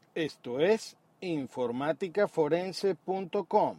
Esto es informaticaforense.com.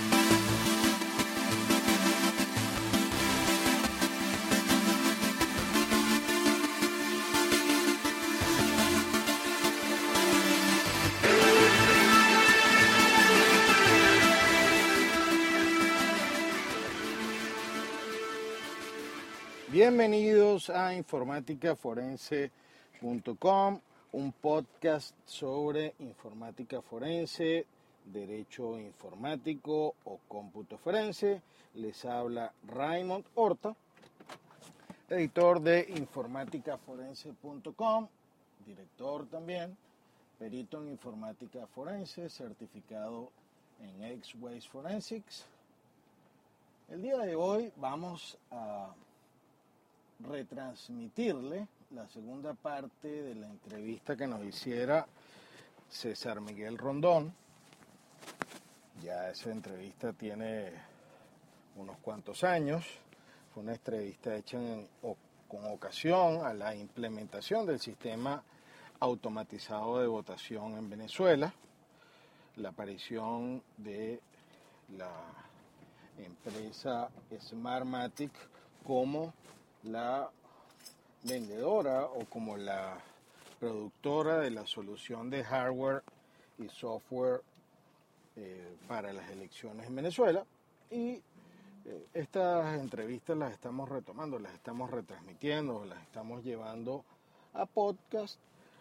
Bienvenidos a informaticaforense.com, un podcast sobre informática forense, derecho informático o cómputo forense. Les habla Raymond Horta, editor de informaticaforense.com, director también, perito en informática forense, certificado en X-Ways Forensics. El día de hoy vamos a retransmitirle la segunda parte de la entrevista que nos hiciera César Miguel Rondón. Ya esa entrevista tiene unos cuantos años. Fue una entrevista hecha con ocasión a la implementación del sistema automatizado de votación en Venezuela, la aparición de la empresa Smartmatic como la vendedora o como la productora de la solución de hardware y software para las elecciones en Venezuela. Y estas entrevistas las estamos retomando, las estamos retransmitiendo, las estamos llevando a podcast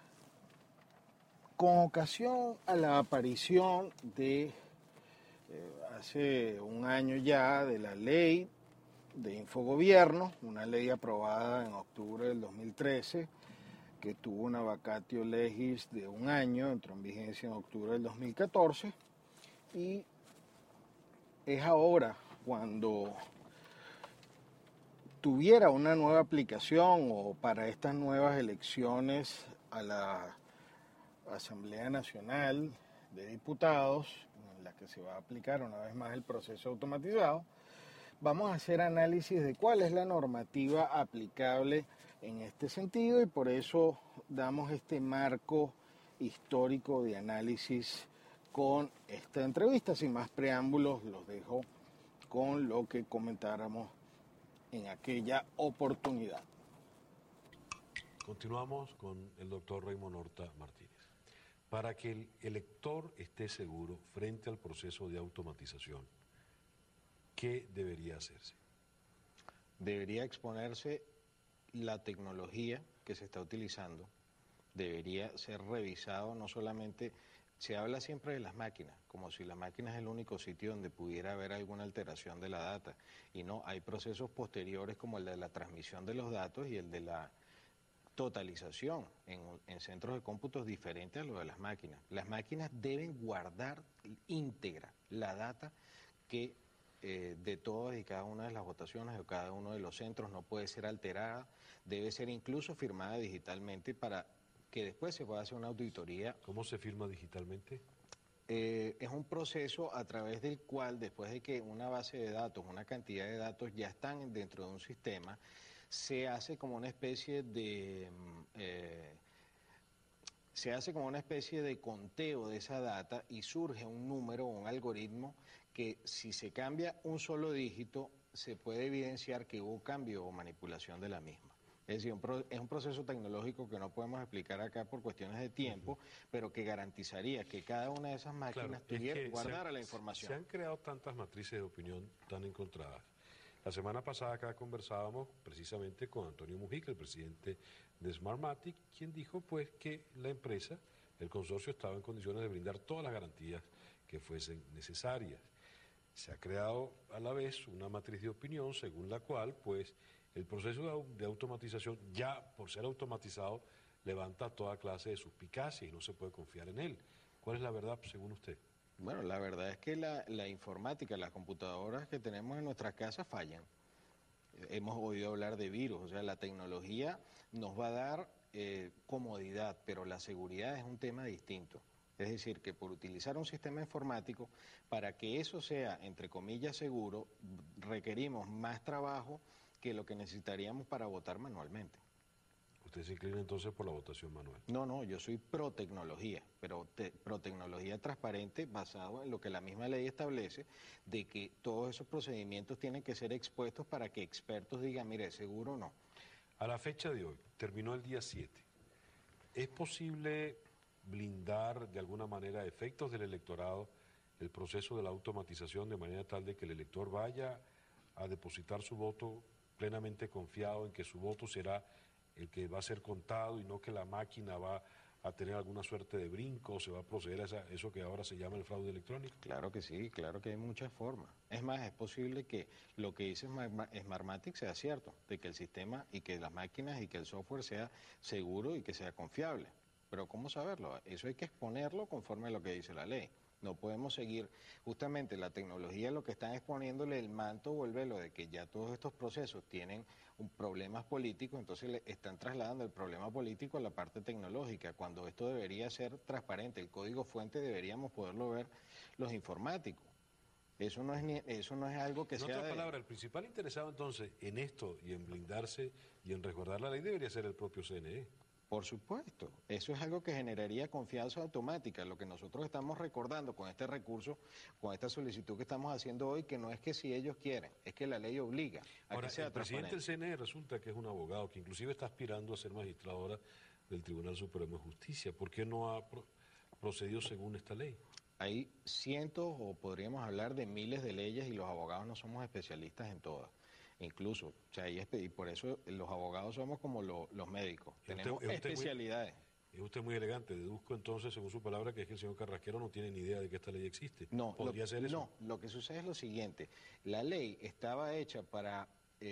con ocasión a la aparición de hace un año ya de la ley de Infogobierno, una ley aprobada en octubre del 2013, que tuvo una vacatio legis de un año, entró en vigencia en octubre del 2014, y es ahora cuando tuviera una nueva aplicación o para estas nuevas elecciones a la Asamblea Nacional de Diputados, en la que se va a aplicar una vez más el proceso automatizado. Vamos a hacer análisis de cuál es la normativa aplicable en este sentido y por eso damos este marco histórico de análisis con esta entrevista. Sin más preámbulos, los dejo con lo que comentáramos en aquella oportunidad. Continuamos con el doctor Raymond Horta Martínez. Para que el elector esté seguro frente al proceso de automatización, ¿qué debería hacerse? Debería exponerse la tecnología que se está utilizando, debería ser revisado, no solamente, se habla siempre de las máquinas, como si la máquina es el único sitio donde pudiera haber alguna alteración de la data, y no, hay procesos posteriores como el de la transmisión de los datos y el de la totalización en centros de cómputos diferentes a lo de las máquinas. Las máquinas deben guardar íntegra la data que de todas y cada una de las votaciones de cada uno de los centros, no puede ser alterada, debe ser incluso firmada digitalmente para que después se pueda hacer una auditoría. ¿Cómo se firma digitalmente? Es un proceso a través del cual, después de que una base de datos, una cantidad de datos ya están dentro de un sistema, se hace como una especie de conteo de esa data y surge un número o un algoritmo que si se cambia un solo dígito se puede evidenciar que hubo cambio o manipulación de la misma. Es decir, es un proceso tecnológico que no podemos explicar acá por cuestiones de tiempo, pero que garantizaría que cada una de esas máquinas guardara la información. Se han creado tantas matrices de opinión tan encontradas. La semana pasada acá conversábamos precisamente con Antonio Mujica, el presidente de Smartmatic, quien dijo pues que la empresa, el consorcio, estaba en condiciones de brindar todas las garantías que fuesen necesarias. Se ha creado a la vez una matriz de opinión según la cual pues el proceso de automatización, ya por ser automatizado, levanta toda clase de suspicacia y no se puede confiar en él. ¿Cuál es la verdad según usted? Bueno, la verdad es que la informática, las computadoras que tenemos en nuestras casas fallan. Hemos oído hablar de virus, o sea, la tecnología nos va a dar comodidad, pero la seguridad es un tema distinto. Es decir, que por utilizar un sistema informático, para que eso sea, entre comillas, seguro, requerimos más trabajo que lo que necesitaríamos para votar manualmente. Usted se inclina entonces por la votación manual. No, yo soy pro tecnología, pero pro tecnología transparente basado en lo que la misma ley establece, de que todos esos procedimientos tienen que ser expuestos para que expertos digan, mire, seguro o no. A la fecha de hoy, terminó el día 7. ¿Es posible blindar de alguna manera a efectos del electorado el proceso de la automatización de manera tal de que el elector vaya a depositar su voto plenamente confiado en que su voto será el que va a ser contado y no que la máquina va a tener alguna suerte de brinco, o se va a proceder a eso que ahora se llama el fraude electrónico? Claro que sí, claro que hay muchas formas. Es más, es posible que lo que dice Smartmatic sea cierto, de que el sistema y que las máquinas y que el software sea seguro y que sea confiable. Pero ¿cómo saberlo? Eso hay que exponerlo conforme a lo que dice la ley. No podemos seguir, justamente la tecnología lo que están exponiéndole el manto o el velo de que ya todos estos procesos tienen problemas políticos, entonces le están trasladando el problema político a la parte tecnológica, cuando esto debería ser transparente, el código fuente deberíamos poderlo ver los informáticos. Eso no es algo que En sea otras palabras, el principal interesado entonces en esto y en blindarse y en resguardar la ley debería ser el propio CNE. Por supuesto, eso es algo que generaría confianza automática. Lo que nosotros estamos recordando con este recurso, con esta solicitud que estamos haciendo hoy, que no es que si ellos quieren, es que la ley obliga a Ahora, que sea el presidente del transparente. CNE resulta que es un abogado que inclusive está aspirando a ser magistrado ahora del Tribunal Supremo de Justicia. ¿Por qué no ha procedido según esta ley? Hay cientos o podríamos hablar de miles de leyes y los abogados no somos especialistas en todas. Incluso, o sea, y por eso los abogados somos como los médicos, tenemos especialidades. Es usted muy elegante. Deduzco entonces, según su palabra, que es que el señor Carrasquero no tiene ni idea de que esta ley existe. No, ¿Podría ser eso? No, lo que sucede es lo siguiente. La ley estaba hecha para,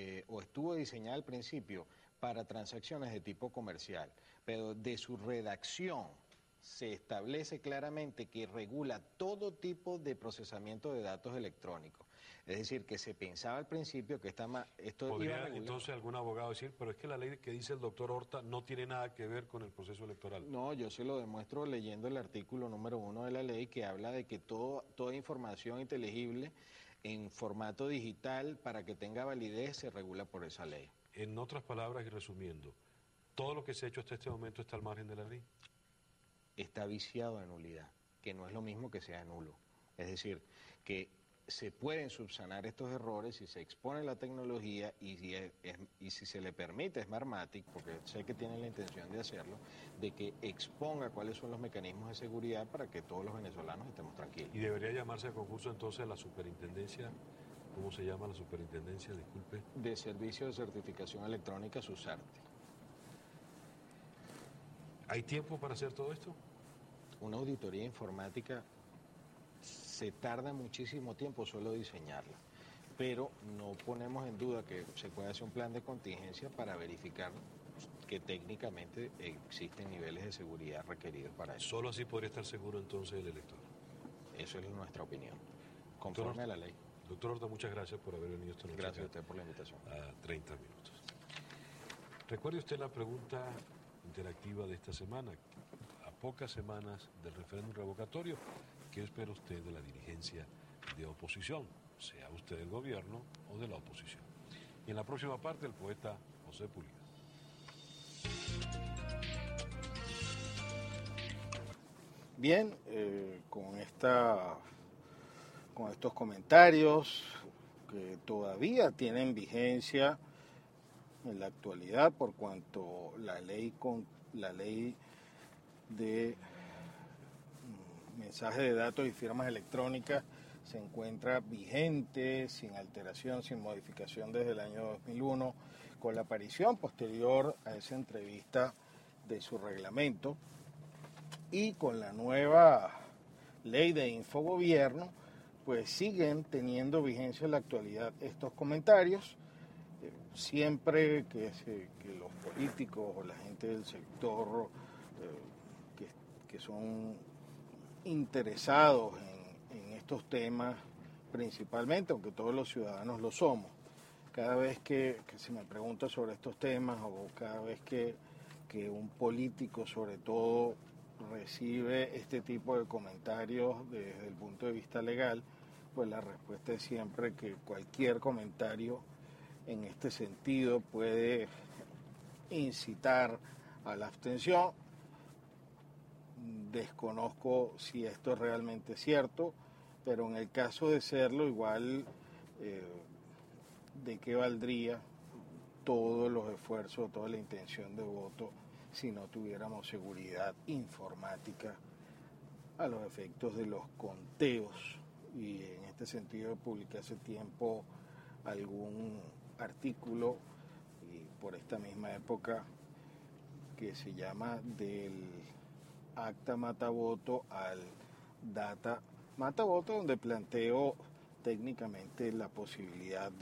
o estuvo diseñada al principio para transacciones de tipo comercial, pero de su redacción se establece claramente que regula todo tipo de procesamiento de datos electrónicos. Es decir, que se pensaba al principio que esto iba a ¿Podría regular. entonces algún abogado decir, pero es que la ley que dice el doctor Horta no tiene nada que ver con el proceso electoral? No, yo se lo demuestro leyendo el artículo número 1 de la ley que habla de que toda información inteligible en formato digital para que tenga validez se regula por esa ley. En otras palabras y resumiendo, ¿todo lo que se ha hecho hasta este momento está al margen de la ley? Está viciado de nulidad, que no es lo mismo que sea nulo. Es decir, que se pueden subsanar estos errores si se expone la tecnología y si se le permite a Smartmatic, porque sé que tienen la intención de hacerlo, de que exponga cuáles son los mecanismos de seguridad para que todos los venezolanos estemos tranquilos. Y debería llamarse a concurso entonces la superintendencia, ¿cómo se llama la superintendencia? Disculpe. De Servicio de Certificación Electrónica, SUSARTE. ¿Hay tiempo para hacer todo esto? Una auditoría informática se tarda muchísimo tiempo solo diseñarla, pero no ponemos en duda que se puede hacer un plan de contingencia para verificar que técnicamente existen niveles de seguridad requeridos para eso. Solo así podría estar seguro entonces el elector. Eso es nuestra opinión, conforme a la ley. Doctor Horta, muchas gracias por haber venido esta noche. Gracias a usted por la invitación. A 30 minutos. Recuerde usted la pregunta interactiva de esta semana. A pocas semanas del referéndum revocatorio, ¿qué espera usted de la dirigencia de oposición? Sea usted del gobierno o de la oposición. Y en la próxima parte, el poeta José Pulido. Bien, con estos comentarios que todavía tienen vigencia en la actualidad por cuanto la ley de mensajes de datos y firmas electrónicas se encuentra vigente, sin alteración, sin modificación desde el año 2001, con la aparición posterior a esa entrevista de su reglamento y con la nueva ley de infogobierno, pues siguen teniendo vigencia en la actualidad estos comentarios. Siempre que los políticos o la gente del sector que son interesados en estos temas principalmente, aunque todos los ciudadanos lo somos, cada vez que se me pregunta sobre estos temas o cada vez que un político sobre todo recibe este tipo de comentarios desde el punto de vista legal, pues la respuesta es siempre que cualquier comentario en este sentido puede incitar a la abstención. Desconozco si esto es realmente cierto, pero en el caso de serlo, igual, ¿de qué valdría todos los esfuerzos, toda la intención de voto si no tuviéramos seguridad informática a los efectos de los conteos? Y en este sentido publiqué hace tiempo algún artículo, y por esta misma época, que se llama Del acta matavoto al data matavoto, donde planteo técnicamente la posibilidad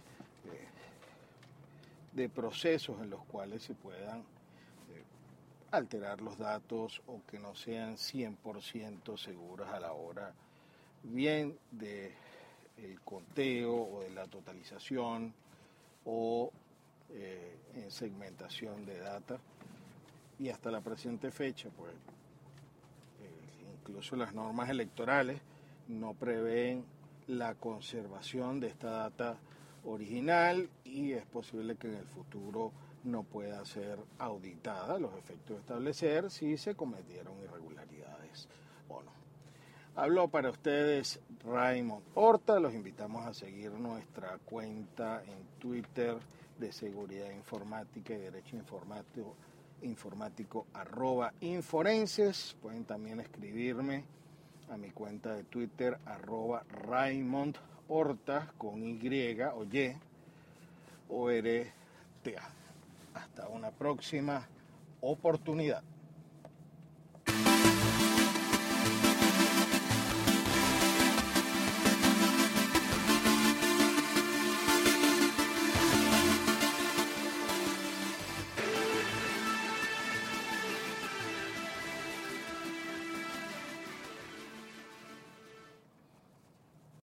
de procesos en los cuales se puedan alterar los datos o que no sean 100% seguros a la hora bien de el conteo o de la totalización o en segmentación de data. Y hasta la presente fecha, pues incluso las normas electorales no prevén la conservación de esta data original y es posible que en el futuro no pueda ser auditada a los efectos de establecer si se cometieron irregularidades o no. Habló para ustedes Raymond Horta. Los invitamos a seguir nuestra cuenta en Twitter de Seguridad Informática y Derecho Informático @Inforenses. Pueden también escribirme a mi cuenta de Twitter @Raymond Horta con Y o Y o RTA. Hasta una próxima oportunidad.